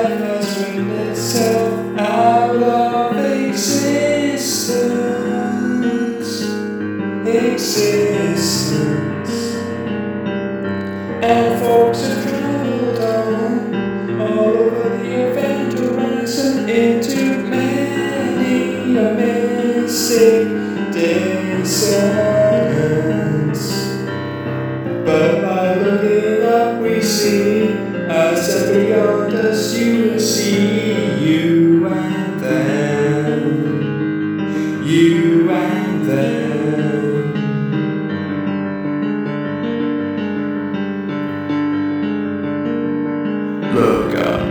life has written itself out of existence. And folks have traveled on all over the event horizon into many a mystic dissonance. But by looking up we see, as if beyond us you see, you and them, you and them. Look up.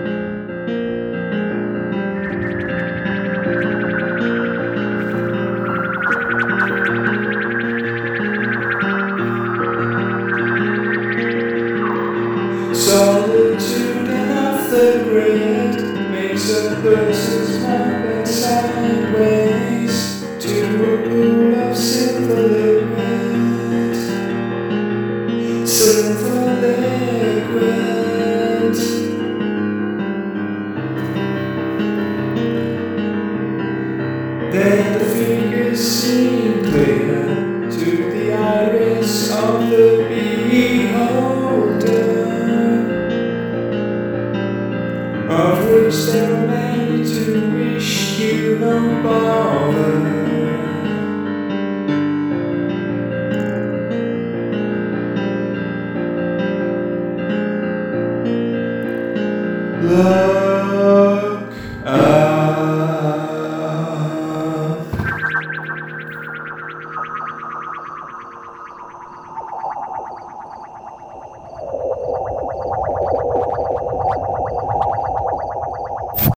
Solitude and off the grid makes a person's mind bend sideways to a pool of silver liquid. Silver liquid. Then the figures seem clear to the iris of the beholder, of which there are many to wish you no bother. Look up.